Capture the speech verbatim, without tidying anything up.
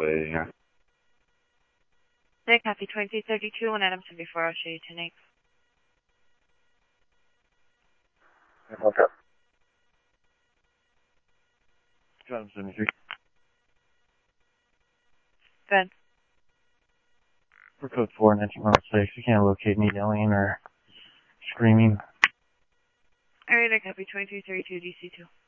way here. They copy twenty thirty-two on Adam seventy-four. I'll show you tonight. Okay. Adam seventy-three. Good. For code four and entry number six, you can't locate me yelling or screaming. Alright, I copy twenty thirty-two D C two.